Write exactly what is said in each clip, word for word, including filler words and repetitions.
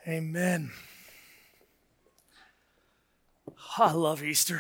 Amen. I love Easter.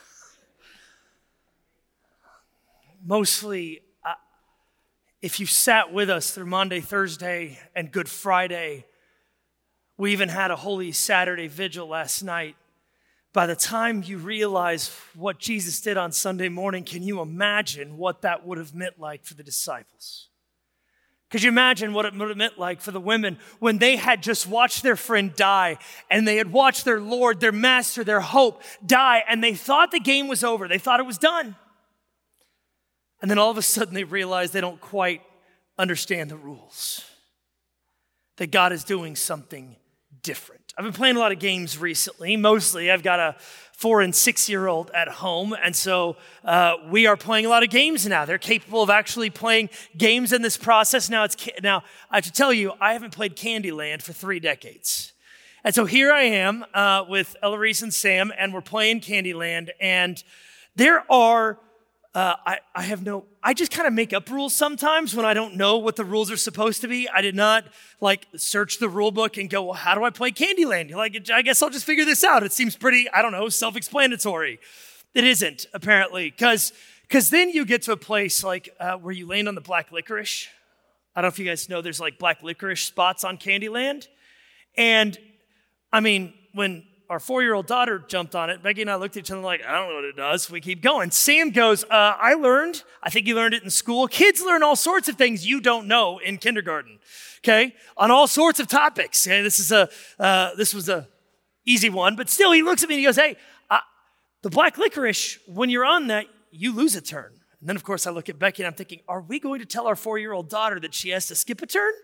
Mostly, uh, if you sat with us through Monday, Thursday, and Good Friday, we even had a Holy Saturday vigil last night. By the time you realize what Jesus did on Sunday morning, can you imagine what that would have meant like for the disciples? Could you imagine what it would have meant like for the women when they had just watched their friend die and they had watched their Lord, their master, their hope die, and they thought the game was over. They thought it was done. And then all of a sudden they realized they don't quite understand the rules, that God is doing something different. I've been playing a lot of games recently. Mostly I've got a four and six year old at home. And so uh, we are playing a lot of games now. They're capable of actually playing games in this process. Now, it's now I have to tell you, I haven't played Candyland for three decades. And so here I am uh, with Eloise and Sam, and we're playing Candyland. And there are Uh, I, I have no, I just kind of make up rules sometimes when I don't know what the rules are supposed to be. I did not like search the rule book and go, well, how do I play Candyland? You're like, I guess I'll just figure this out. It seems pretty, I don't know, self-explanatory. It isn't, apparently, because because then you get to a place like uh, where you land on the black licorice. I don't know if you guys know there's like black licorice spots on Candyland. And I mean, when our four-year-old daughter jumped on it, Becky and I looked at each other like, I don't know what it does. We keep going. Sam goes, uh, I learned, I think you learned it in school. Kids learn all sorts of things you don't know in kindergarten, okay? On all sorts of topics. Okay? This is a, uh, this was a easy one, but still he looks at me and he goes, hey, uh, the black licorice, when you're on that, you lose a turn. And then of course I look at Becky and I'm thinking, are we going to tell our four-year-old daughter that she has to skip a turn?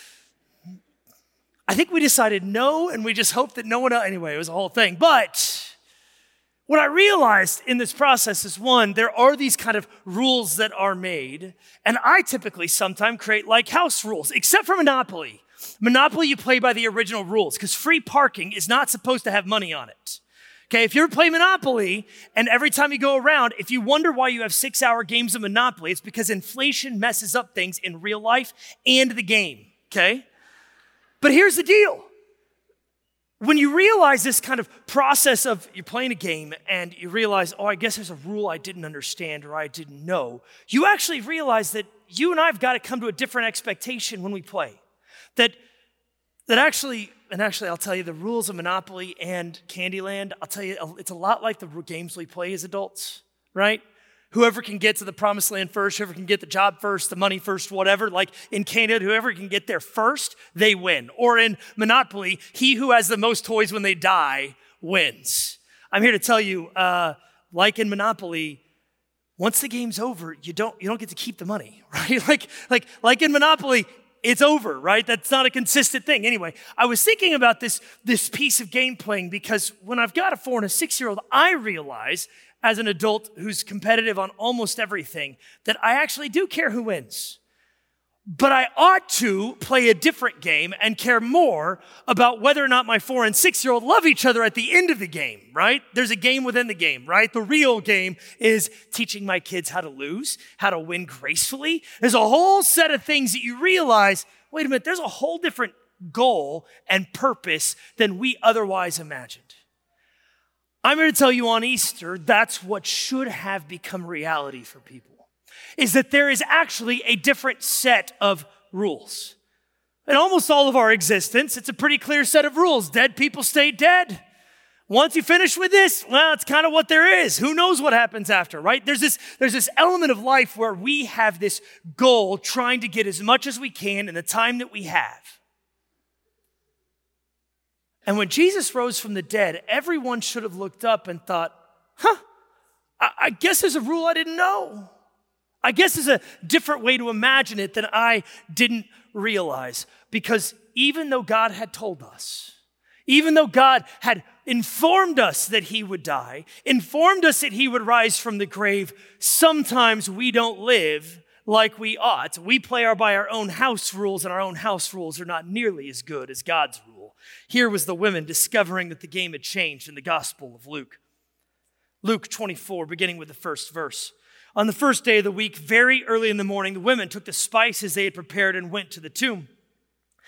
I think we decided no, and we just hoped that no one else, anyway, it was a whole thing. But what I realized in this process is, one, there are these kind of rules that are made, and I typically sometimes create like house rules, except for Monopoly. Monopoly, you play by the original rules, because free parking is not supposed to have money on it. Okay, if you ever play Monopoly, and every time you go around, if you wonder why you have six-hour games of Monopoly, it's because inflation messes up things in real life and the game, okay? But here's the deal. When you realize this kind of process of you're playing a game and you realize, oh, I guess there's a rule I didn't understand or I didn't know, you actually realize that you and I have got to come to a different expectation when we play. That, that actually, and actually I'll tell you, the rules of Monopoly and Candyland, I'll tell you, it's a lot like the games we play as adults, right? Whoever can get to the promised land first, whoever can get the job first, the money first, whatever. Like in Canada, whoever can get there first, they win. Or in Monopoly, he who has the most toys when they die wins. I'm here to tell you, uh, like in Monopoly, once the game's over, you don't you don't get to keep the money, right? Like like like in Monopoly, it's over, right? That's not a consistent thing. Anyway, I was thinking about this this piece of game playing because when I've got a four and a six-year-old, I realize as an adult who's competitive on almost everything, that I actually do care who wins. But I ought to play a different game and care more about whether or not my four and six-year-old love each other at the end of the game, right? There's a game within the game, right? The real game is teaching my kids how to lose, how to win gracefully. There's a whole set of things that you realize, wait a minute, there's a whole different goal and purpose than we otherwise imagined. I'm here to tell you on Easter, that's what should have become reality for people, is that there is actually a different set of rules. In almost all of our existence, it's a pretty clear set of rules. Dead people stay dead. Once you finish with this, well, it's kind of what there is. Who knows what happens after, right? There's this, there's this element of life where we have this goal trying to get as much as we can in the time that we have. And when Jesus rose from the dead, everyone should have looked up and thought, huh, I, I guess there's a rule I didn't know. I guess there's a different way to imagine it that I didn't realize. Because even though God had told us, even though God had informed us that he would die, informed us that he would rise from the grave, sometimes we don't live like we ought. We play our by our own house rules, and our own house rules are not nearly as good as God's rule. Here was the women discovering that the game had changed in the Gospel of Luke. Luke twenty-four, beginning with the first verse. On the first day of the week, very early in the morning, the women took the spices they had prepared and went to the tomb.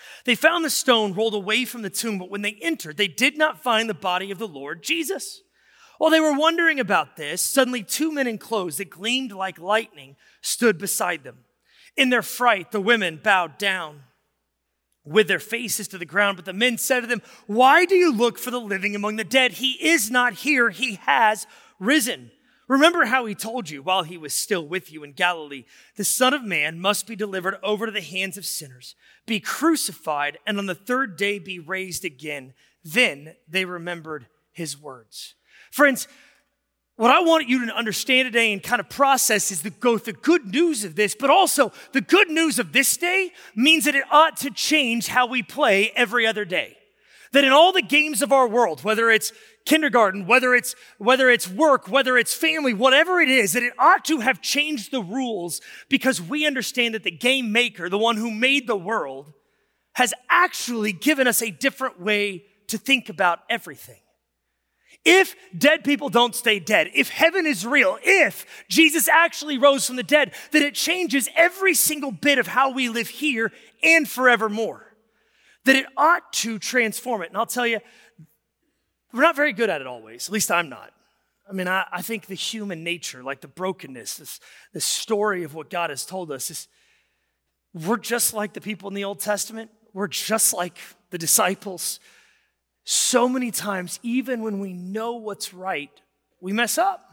They found the stone rolled away from the tomb, but when they entered, they did not find the body of the Lord Jesus. While they were wondering about this, suddenly two men in clothes that gleamed like lightning stood beside them. In their fright, the women bowed down with their faces to the ground, but the men said to them, "Why do you look for the living among the dead? He is not here, he has risen. Remember how he told you while he was still with you in Galilee, the Son of Man must be delivered over to the hands of sinners, be crucified, and on the third day be raised again." Then they remembered his words. Friends, what I want you to understand today and kind of process is the, both the good news of this, but also the good news of this day means that it ought to change how we play every other day. That in all the games of our world, whether it's kindergarten, whether it's whether it's work, whether it's family, whatever it is, that it ought to have changed the rules because we understand that the game maker, the one who made the world, has actually given us a different way to think about everything. If dead people don't stay dead, if heaven is real, if Jesus actually rose from the dead, then it changes every single bit of how we live here and forevermore. That it ought to transform it. And I'll tell you, we're not very good at it always. At least I'm not. I mean, I, I think the human nature, like the brokenness, this, this story of what God has told us, is we're just like the people in the Old Testament. We're just like the disciples. So many times, even when we know what's right, we mess up.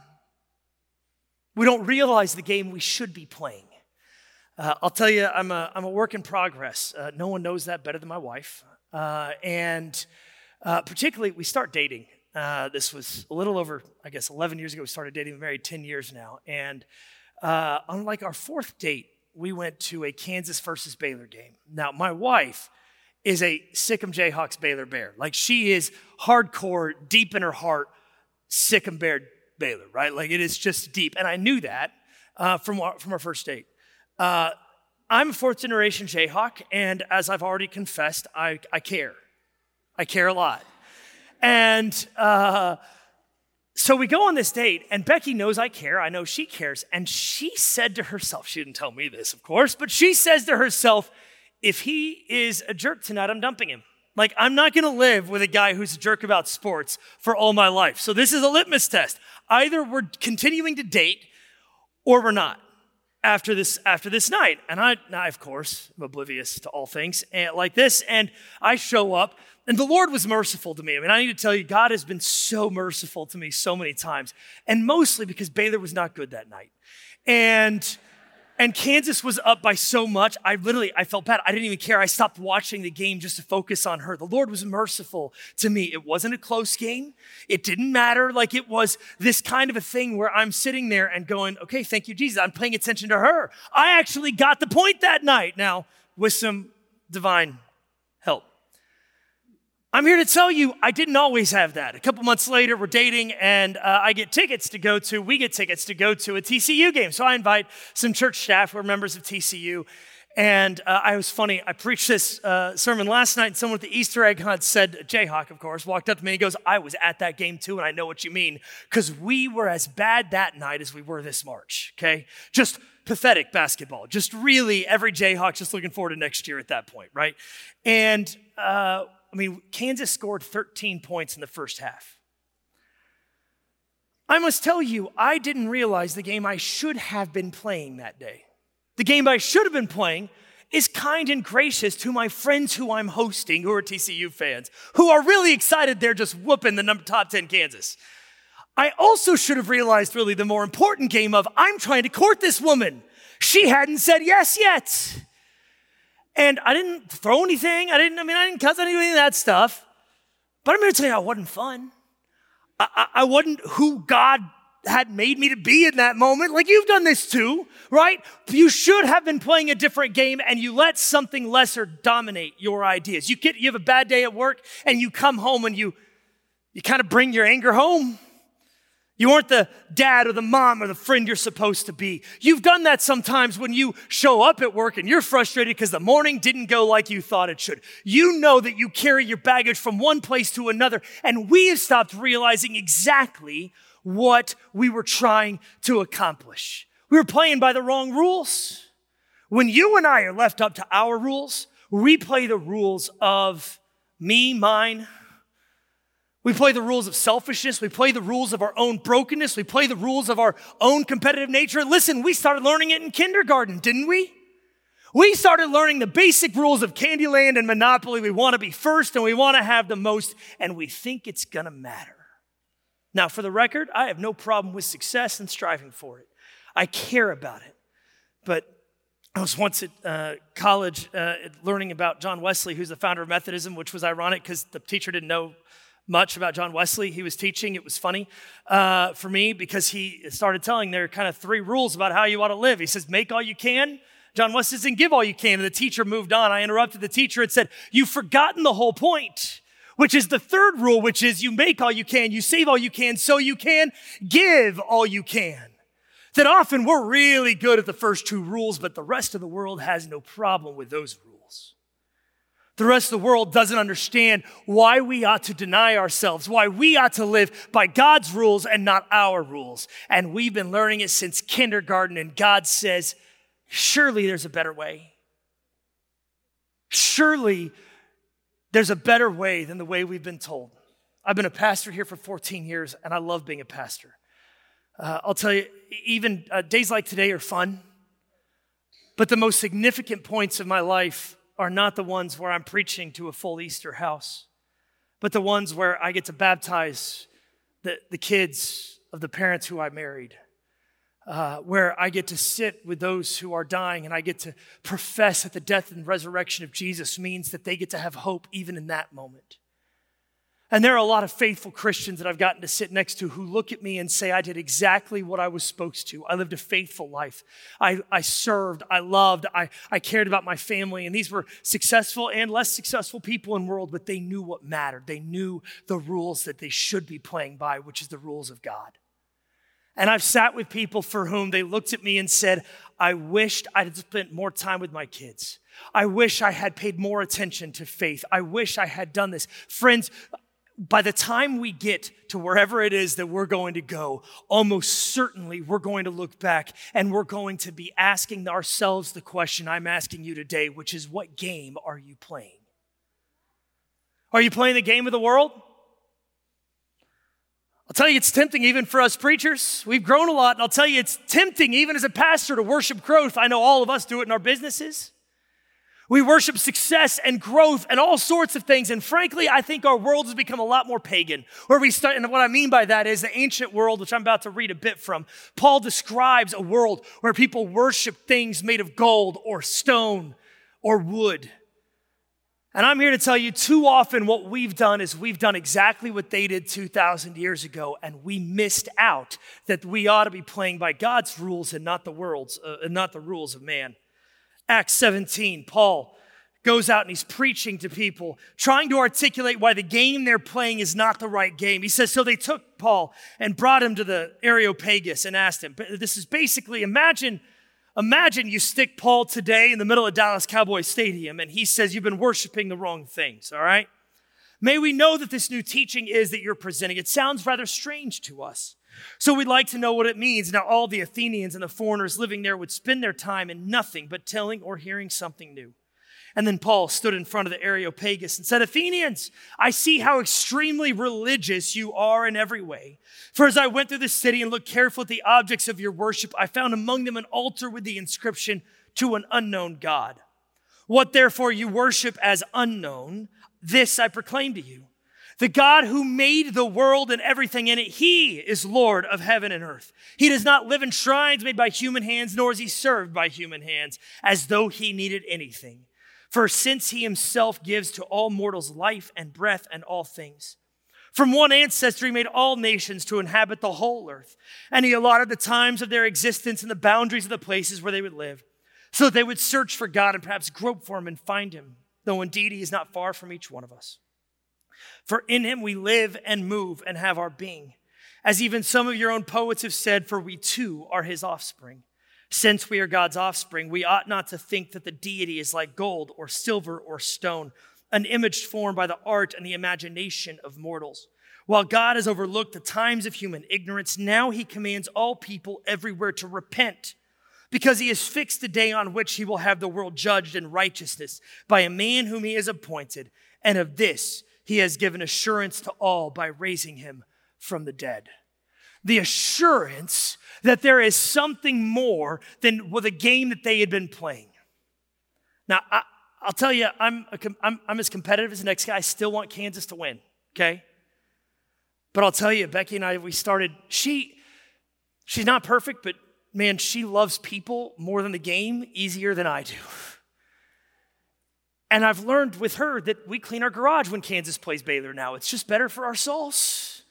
We don't realize the game we should be playing. Uh, I'll tell you, I'm a, I'm a work in progress. Uh, no one knows that better than my wife. Uh, and uh, particularly, we start dating. Uh, this was a little over, I guess, eleven years ago. We started dating. We're married ten years now. And uh, on like our fourth date, we went to a Kansas versus Baylor game. Now, my wife is a Sikkim Jayhawks Baylor Bear. Like, she is hardcore, deep in her heart, Sikkim Bear Baylor, right? Like, it is just deep. And I knew that uh, from, our, from our first date. Uh, I'm a fourth generation Jayhawk, and as I've already confessed, I, I care. I care a lot. And uh, so we go on this date, and Becky knows I care. I know she cares. And she said to herself, she didn't tell me this, of course, but she says to herself, if he is a jerk tonight, I'm dumping him. Like, I'm not going to live with a guy who's a jerk about sports for all my life. So this is a litmus test. Either we're continuing to date or we're not after this after this night. And I, I of course, am oblivious to all things and, like this. And I show up, and the Lord was merciful to me. I mean, I need to tell you, God has been so merciful to me so many times. And mostly because Baylor was not good that night. And... And Kansas was up by so much, I literally, I felt bad. I didn't even care. I stopped watching the game just to focus on her. The Lord was merciful to me. It wasn't a close game. It didn't matter. Like, it was this kind of a thing where I'm sitting there and going, okay, thank you, Jesus. I'm paying attention to her. I actually got the point that night. Now, with some divine help. I'm here to tell you, I didn't always have that. A couple months later, we're dating, and uh, I get tickets to go to, we get tickets to go to a T C U game. So I invite some church staff who are members of T C U. And uh, I was funny, I preached this uh, sermon last night, and someone with the Easter egg hunt said, Jayhawk, of course, walked up to me and he goes, I was at that game too, and I know what you mean, because we were as bad that night as we were this March, okay? Just pathetic basketball. Just really, every Jayhawk just looking forward to next year at that point, right? And... Uh, I mean, Kansas scored thirteen points in the first half. I must tell you, I didn't realize the game I should have been playing that day. The game I should have been playing is kind and gracious to my friends who I'm hosting, who are T C U fans, who are really excited they're just whooping the number top ten Kansas. I also should have realized really the more important game of, I'm trying to court this woman. She hadn't said yes yet. And I didn't throw anything. I didn't, I mean, I didn't cuss, I didn't do any of that stuff. But I'm here to tell you, I wasn't fun. I, I, I wasn't who God had made me to be in that moment. Like, you've done this too, right? You should have been playing a different game, and you let something lesser dominate your ideas. You get, you have a bad day at work, and you come home and you, you kind of bring your anger home. You aren't the dad or the mom or the friend you're supposed to be. You've done that sometimes when you show up at work and you're frustrated because the morning didn't go like you thought it should. You know that you carry your baggage from one place to another, and we have stopped realizing exactly what we were trying to accomplish. We were playing by the wrong rules. When you and I are left up to our rules, we play the rules of me, mine. We play the rules of selfishness. We play the rules of our own brokenness. We play the rules of our own competitive nature. Listen, we started learning it in kindergarten, didn't we? We started learning the basic rules of Candyland and Monopoly. We want to be first and we want to have the most, and we think it's going to matter. Now, for the record, I have no problem with success and striving for it. I care about it. But I was once at uh, college uh, learning about John Wesley, who's the founder of Methodism, which was ironic because the teacher didn't know much about John Wesley. He was teaching. It was funny uh, for me because he started telling there are kind of three rules about how you ought to live. He says, make all you can. John Wesley says, give all you can. And the teacher moved on. I interrupted the teacher and said, you've forgotten the whole point, which is the third rule, which is you make all you can, you save all you can, so you can give all you can. That often we're really good at the first two rules, but the rest of the world has no problem with those rules. The rest of the world doesn't understand why we ought to deny ourselves, why we ought to live by God's rules and not our rules. And we've been learning it since kindergarten, and God says, surely there's a better way. Surely there's a better way than the way we've been told. I've been a pastor here for fourteen years, and I love being a pastor. Uh, I'll tell you, even uh, days like today are fun, but the most significant points of my life are not the ones where I'm preaching to a full Easter house, but the ones where I get to baptize the, the kids of the parents who I married, uh, where I get to sit with those who are dying and I get to profess that the death and resurrection of Jesus means that they get to have hope even in that moment. And there are a lot of faithful Christians that I've gotten to sit next to who look at me and say, I did exactly what I was supposed to. I lived a faithful life. I, I served, I loved, I, I cared about my family. And these were successful and less successful people in the world, but they knew what mattered. They knew the rules that they should be playing by, which is the rules of God. And I've sat with people for whom they looked at me and said, I wished I had spent more time with my kids. I wish I had paid more attention to faith. I wish I had done this. Friends, by the time we get to wherever it is that we're going to go, almost certainly we're going to look back and we're going to be asking ourselves the question I'm asking you today, which is, what game are you playing? Are you playing the game of the world? I'll tell you, it's tempting even for us preachers. We've grown a lot, and I'll tell you, it's tempting even as a pastor to worship growth. I know all of us do it in our businesses. We worship success and growth and all sorts of things. And frankly, I think our world has become a lot more pagan. Where we start, and what I mean by that is the ancient world, which I'm about to read a bit from. Paul describes a world where people worship things made of gold or stone or wood. And I'm here to tell you, too often what we've done is we've done exactly what they did two thousand years ago, and we missed out that we ought to be playing by God's rules and not the world's, uh, and not the rules of man. Acts seventeen, Paul goes out and he's preaching to people, trying to articulate why the game they're playing is not the right game. He says, so they took Paul and brought him to the Areopagus and asked him, this is basically, imagine, imagine you stick Paul today in the middle of Dallas Cowboys Stadium and he says, you've been worshiping the wrong things, all right? May we know that this new teaching is that you're presenting. It sounds rather strange to us. So we'd like to know what it means. Now all the Athenians and the foreigners living there would spend their time in nothing but telling or hearing something new. And then Paul stood in front of the Areopagus and said, Athenians, I see how extremely religious you are in every way. For as I went through the city and looked carefully at the objects of your worship, I found among them an altar with the inscription, to an unknown God. What therefore you worship as unknown, this I proclaim to you. The God who made the world and everything in it, he is Lord of heaven and earth. He does not live in shrines made by human hands, nor is he served by human hands, as though he needed anything. For since he himself gives to all mortals life and breath and all things. From one ancestor he made all nations to inhabit the whole earth, and he allotted the times of their existence and the boundaries of the places where they would live, so that they would search for God and perhaps grope for him and find him, though indeed he is not far from each one of us. For in him we live and move and have our being. As even some of your own poets have said, for we too are his offspring. Since we are God's offspring, we ought not to think that the deity is like gold or silver or stone, an image formed by the art and the imagination of mortals. While God has overlooked the times of human ignorance, now he commands all people everywhere to repent, because he has fixed the day on which he will have the world judged in righteousness by a man whom he has appointed. And of this he has given assurance to all by raising him from the dead. The assurance that there is something more than the game that they had been playing. Now, I, I'll tell you, I'm, a, I'm, I'm as competitive as the next guy. I still want Kansas to win, okay? But I'll tell you, Becky and I, we started, she, she's not perfect, but man, she loves people more than the game, easier than I do. And I've learned with her that we clean our garage when Kansas plays Baylor now. It's just better for our souls.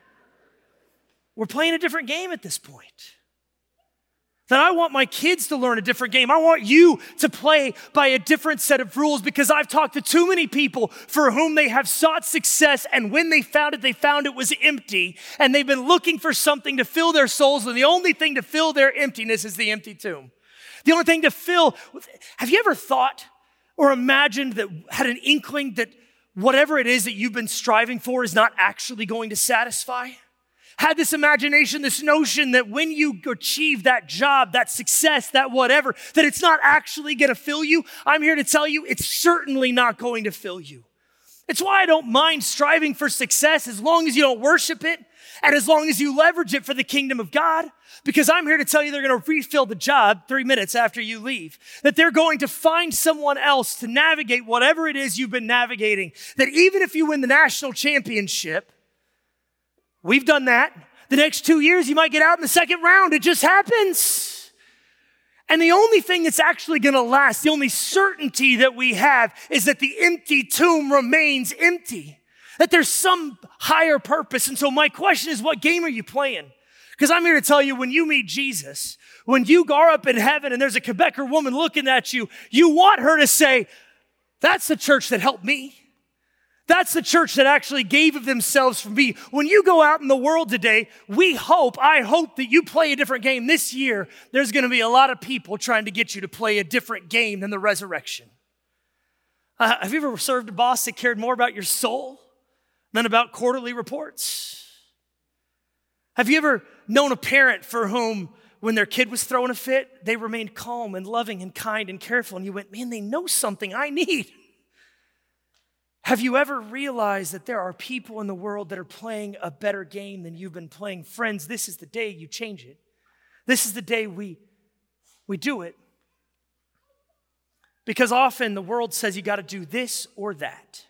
We're playing a different game at this point. That I want my kids to learn a different game. I want you to play by a different set of rules, because I've talked to too many people for whom they have sought success, and when they found it, they found it was empty, and they've been looking for something to fill their souls, and the only thing to fill their emptiness is the empty tomb. The only thing to fill, have you ever thought or imagined that, had an inkling that whatever it is that you've been striving for is not actually going to satisfy? Had this imagination, this notion that when you achieve that job, that success, that whatever, that it's not actually going to fill you? I'm here to tell you, it's certainly not going to fill you. It's why I don't mind striving for success as long as you don't worship it and as long as you leverage it for the kingdom of God. Because I'm here to tell you they're going to refill the job three minutes after you leave. That they're going to find someone else to navigate whatever it is you've been navigating. That even if you win the national championship, we've done that. The next two years, you might get out in the second round. It just happens. And the only thing that's actually going to last, the only certainty that we have, is that the empty tomb remains empty. That there's some higher purpose. And so my question is, what game are you playing? Because I'm here to tell you, when you meet Jesus, when you go up in heaven and there's a Quebecer woman looking at you, you want her to say, that's the church that helped me. That's the church that actually gave of themselves for me. When you go out in the world today, we hope, I hope that you play a different game. This year, there's going to be a lot of people trying to get you to play a different game than the resurrection. Uh, have you ever served a boss that cared more about your soul than about quarterly reports? Have you ever known a parent for whom, when their kid was throwing a fit, they remained calm and loving and kind and careful, and you went, man, they know something I need? Have you ever realized that there are people in the world that are playing a better game than you've been playing? Friends, this is the day you change it. This is the day we, we do it. Because often the world says you got to do this or that.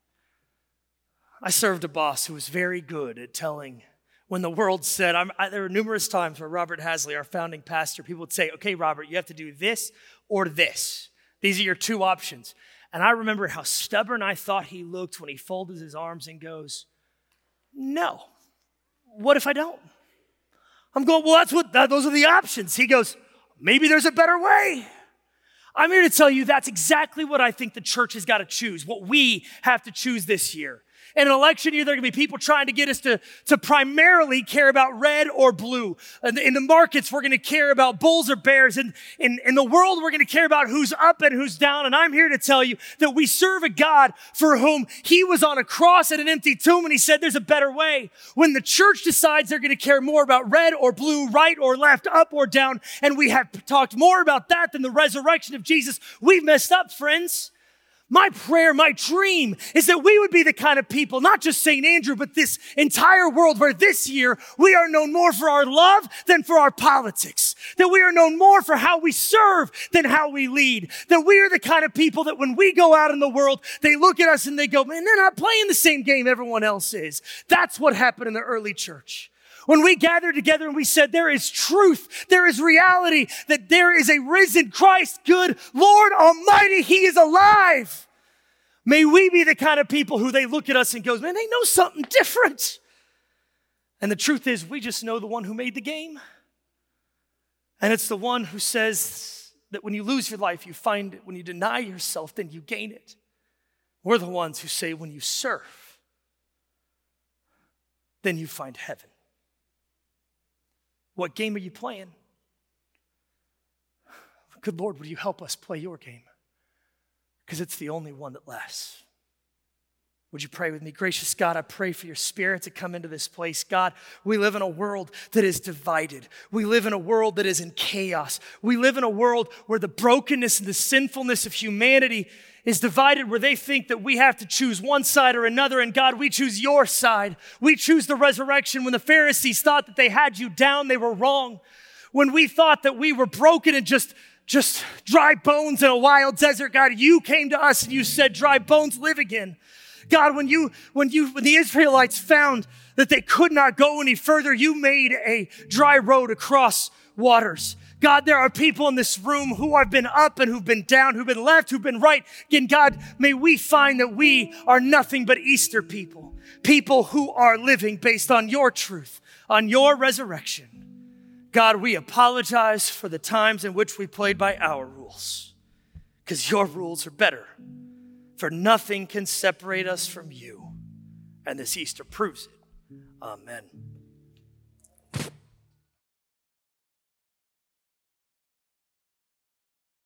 I served a boss who was very good at telling, when the world said, I'm, I, there were numerous times where Robert Hasley, our founding pastor, people would say, okay, Robert, you have to do this or this. These are your two options. And I remember how stubborn I thought he looked when he folded his arms and goes, no. What if I don't? I'm going, well, that's what, that, those are the options. He goes, maybe there's a better way. I'm here to tell you that's exactly what I think the church has got to choose, what we have to choose this year. In an election year, there are going to be people trying to get us to, to primarily care about red or blue. In the, in the markets, we're going to care about bulls or bears. And in, in the world, we're going to care about who's up and who's down. And I'm here to tell you that we serve a God for whom he was on a cross at an empty tomb and he said there's a better way. When the church decides they're going to care more about red or blue, right or left, up or down, and we have talked more about that than the resurrection of Jesus, we've messed up, friends. My prayer, my dream is that we would be the kind of people, not just Saint Andrew, but this entire world where this year we are known more for our love than for our politics. That we are known more for how we serve than how we lead. That we are the kind of people that when we go out in the world, they look at us and they go, man, they're not playing the same game everyone else is. That's what happened in the early church. When we gathered together and we said, there is truth, there is reality, that there is a risen Christ, good Lord Almighty, he is alive. May we be the kind of people who they look at us and goes, man, they know something different. And the truth is, we just know the one who made the game. And it's the one who says that when you lose your life, you find it. When you deny yourself, then you gain it. We're the ones who say, when you serve, then you find heaven. What game are you playing? Good Lord, would you help us play your game? Because it's the only one that lasts. Would you pray with me? Gracious God, I pray for your Spirit to come into this place. God, we live in a world that is divided. We live in a world that is in chaos. We live in a world where the brokenness and the sinfulness of humanity is divided, where they think that we have to choose one side or another. And God, we choose your side. We choose the resurrection. When the Pharisees thought that they had you down, they were wrong. When we thought that we were broken and just just dry bones in a wild desert, God, you came to us and you said, dry bones, live again. God, when you, when you, when the Israelites found that they could not go any further, you made a dry road across waters. God, there are people in this room who have been up and who've been down, who've been left, who've been right. Again, God, may we find that we are nothing but Easter people, people who are living based on your truth, on your resurrection. God, we apologize for the times in which we played by our rules, because your rules are better. For nothing can separate us from you. And this Easter proves it. Amen.